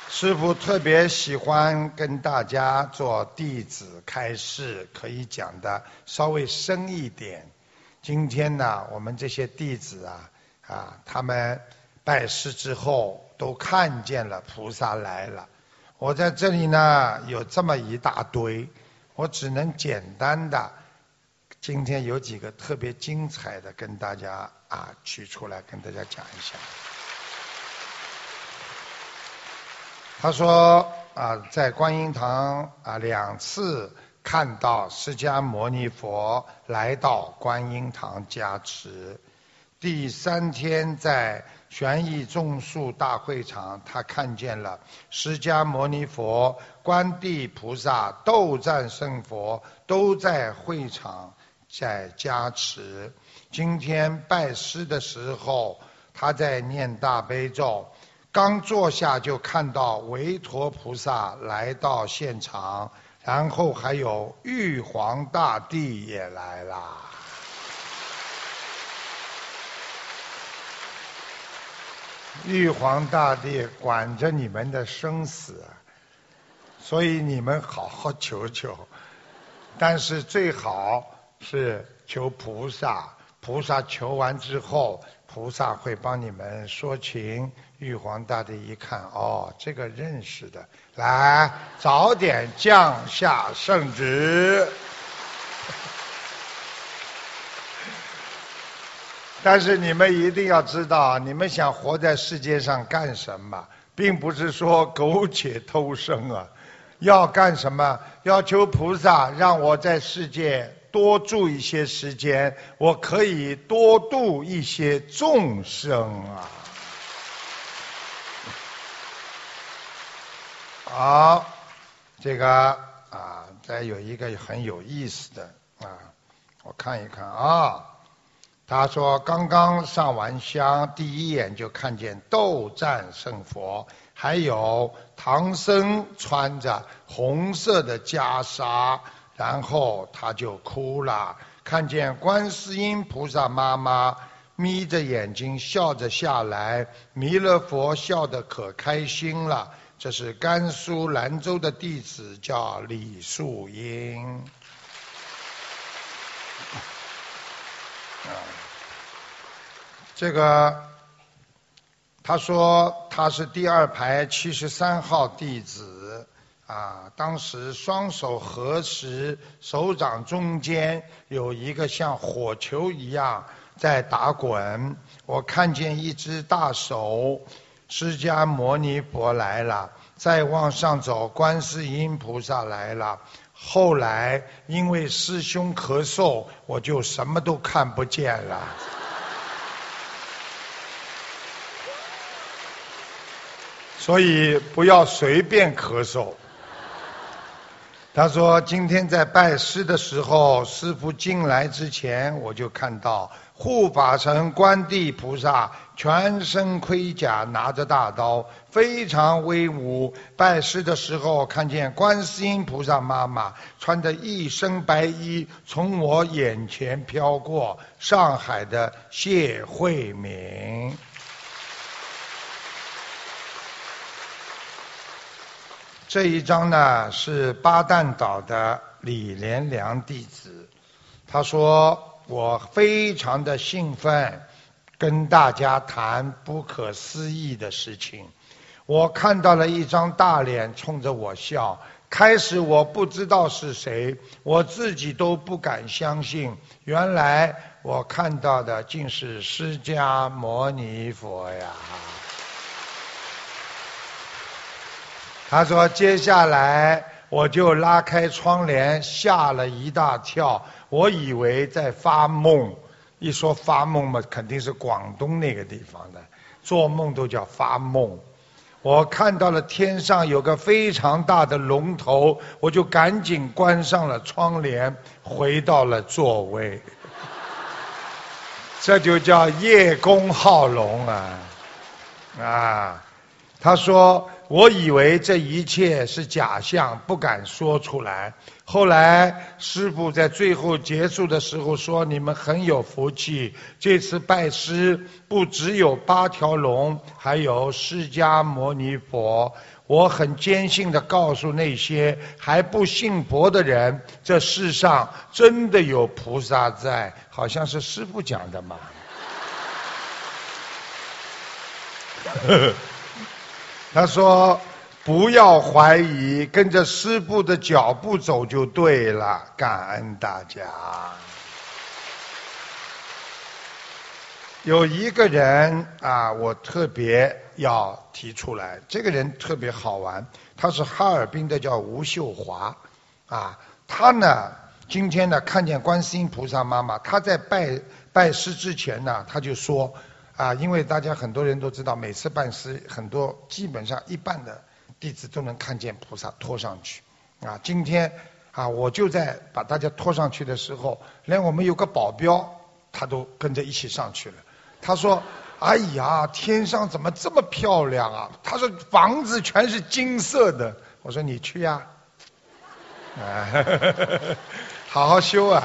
师父特别喜欢跟大家做弟子开示，可以讲的稍微深一点。今天呢，我们这些弟子他们拜师之后都看见了菩萨来了。我在这里呢有这么一大堆，我只能简单的，今天有几个特别精彩的跟大家取出来跟大家讲一下。他说在观音堂2次看到释迦牟尼佛来到观音堂加持。第3天在玄义种树大会场，他看见了释迦牟尼佛、观地菩萨、斗战胜佛都在会场在加持。今天拜师的时候，他在念大悲咒，刚坐下就看到维陀菩萨来到现场，然后还有玉皇大帝也来了。玉皇大帝管着你们的生死，所以你们好好求求，但是最好是求菩萨，菩萨求完之后，菩萨会帮你们说情。玉皇大帝一看，这个认识的，来早点降下圣旨。但是你们一定要知道，你们想活在世界上干什么，并不是说苟且偷生要干什么？要求菩萨让我在世界多住一些时间，我可以多度一些众生好，这个再有一个很有意思的我看一看他说刚刚上完香，第一眼就看见斗战胜佛，还有唐僧穿着红色的袈裟，然后他就哭了。看见观世音菩萨妈妈眯着眼睛笑着下来，弥勒佛笑得可开心了。这是甘肃兰州的弟子，叫李树英。这个他说他是第2排73号弟子当时双手合十，手掌中间有一个像火球一样在打滚。我看见一只大手，释迦牟尼佛来了，再往上走，观世音菩萨来了。后来因为师兄咳嗽，我就什么都看不见了。所以不要随便咳嗽。他说今天在拜师的时候，师父进来之前，我就看到护法神观地菩萨全身盔甲，拿着大刀，非常威武。拜师的时候看见观世音菩萨妈妈穿着一身白衣从我眼前飘过。上海的谢慧敏。这一张呢是巴旦岛的李连良弟子，他说我非常的兴奋，跟大家谈不可思议的事情。我看到了一张大脸冲着我笑，开始我不知道是谁，我自己都不敢相信，原来我看到的竟是释迦牟尼佛呀。他说接下来我就拉开窗帘，吓了一大跳，我以为在发梦。一说发梦嘛，肯定是广东那个地方的，做梦都叫发梦。我看到了天上有个非常大的龙头，我就赶紧关上了窗帘，回到了座位。这就叫叶公好龙他说我以为这一切是假象，不敢说出来。后来师父在最后结束的时候说，你们很有福气，这次拜师不只有8条龙，还有释迦牟尼佛。我很坚信地告诉那些还不信佛的人，这世上真的有菩萨在。好像是师父讲的嘛。他说不要怀疑，跟着师父的脚步走就对了。感恩大家。有一个人啊，我特别要提出来，这个人特别好玩，他是哈尔滨的，叫吴秀华啊。他呢今天呢看见观世音菩萨妈妈，他在拜师之前呢，他就说啊，因为大家很多人都知道，每次拜师很多基本上一半的弟子都能看见菩萨拖上去啊。今天啊，我就在把大家拖上去的时候，连我们有个保镖他都跟着一起上去了。他说哎呀，天上怎么这么漂亮啊？他说房子全是金色的。我说你去呀，好好修啊。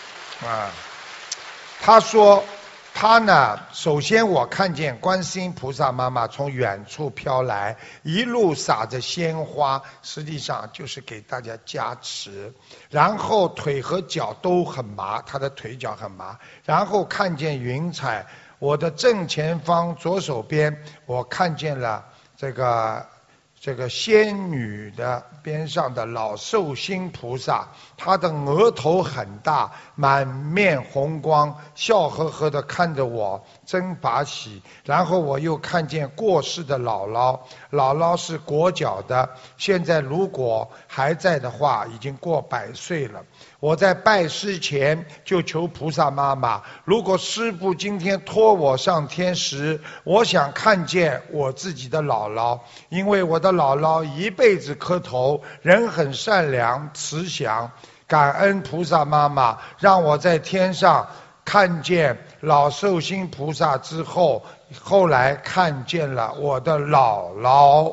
他说他呢，首先我看见观世音菩萨妈妈从远处飘来，一路撒着鲜花，实际上就是给大家加持。然后腿和脚都很麻，他的腿脚很麻。然后看见云彩，我的正前方左手边，我看见了这个仙女的边上的老寿星菩萨，他的额头很大，满面红光，笑呵呵地看着我，真法喜。然后我又看见过世的姥姥，姥姥是裹脚的，现在如果还在的话，已经过100岁了。我在拜师前就求菩萨妈妈，如果师父今天托我上天时，我想看见我自己的姥姥，因为我的姥姥一辈子磕头，人很善良慈祥。感恩菩萨妈妈，让我在天上看见老寿星菩萨之后，后来看见了我的姥姥。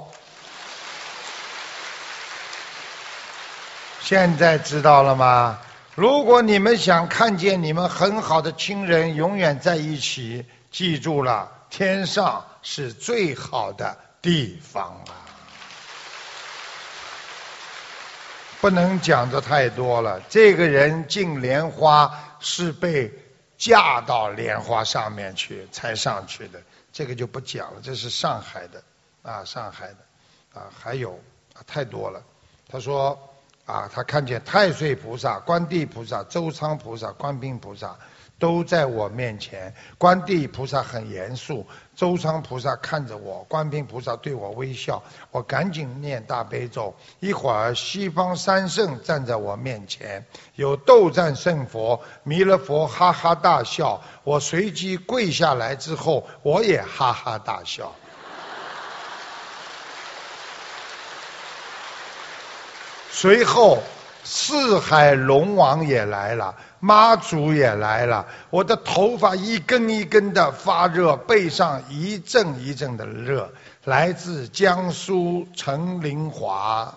现在知道了吗？如果你们想看见你们很好的亲人永远在一起，记住了，天上是最好的地方啊！不能讲的太多了。这个人进莲花是被架到莲花上面去才上去的，这个就不讲了。这是上海的啊，上海的啊，还有啊，太多了。他说啊，他看见太岁菩萨、观地菩萨、周仓菩萨、观音菩萨都在我面前。观地菩萨很严肃，周仓菩萨看着我，观音菩萨对我微笑。我赶紧念大悲咒。一会儿西方三圣站在我面前，有斗战胜佛、弥勒佛哈哈大笑。我随即跪下来之后，我也哈哈大笑。随后四海龙王也来了，妈祖也来了，我的头发一根一根的发热，背上一阵一阵的热，来自江苏陈林华。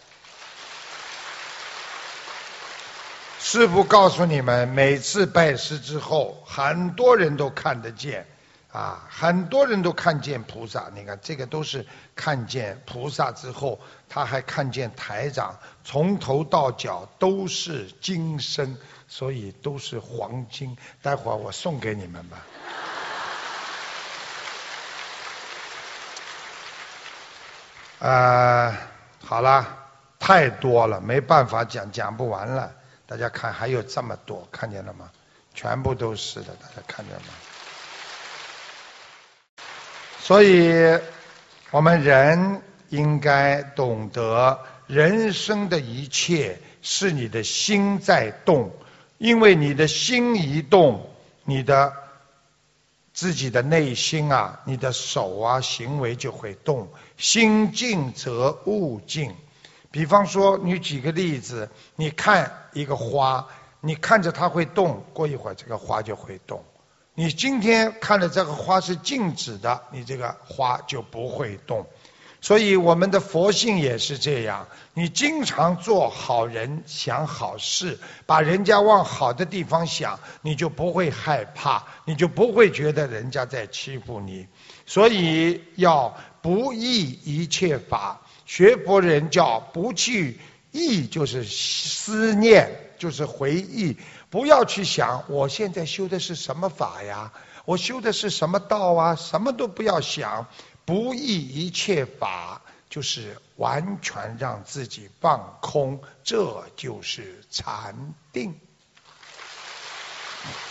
师父告诉你们，每次拜师之后，很多人都看得见啊，很多人都看见菩萨。你看这个都是看见菩萨之后，他还看见台长从头到脚都是金身，所以都是黄金。待会儿我送给你们吧。好了，太多了，没办法讲，讲不完了。大家看，还有这么多，看见了吗？全部都是的，大家看见吗？所以我们人应该懂得，人生的一切是你的心在动，因为你的心一动，你的自己的内心啊，你的手啊，行为就会动。心静则物静。比方说，你举个例子，你看一个花，你看着它会动，过一会儿这个花就会动。你今天看的这个花是静止的，你这个花就不会动。 所以我们的佛性也是这样，你经常做好人，想好事，把人家往好的地方想，你就不会害怕，你就不会觉得人家在欺负你。所以要不忆一切法，学佛人叫不去忆，就是思念，就是回忆，不要去想我现在修的是什么法呀，我修的是什么道啊，什么都不要想。不忆一切法，就是完全让自己放空，这就是禅定。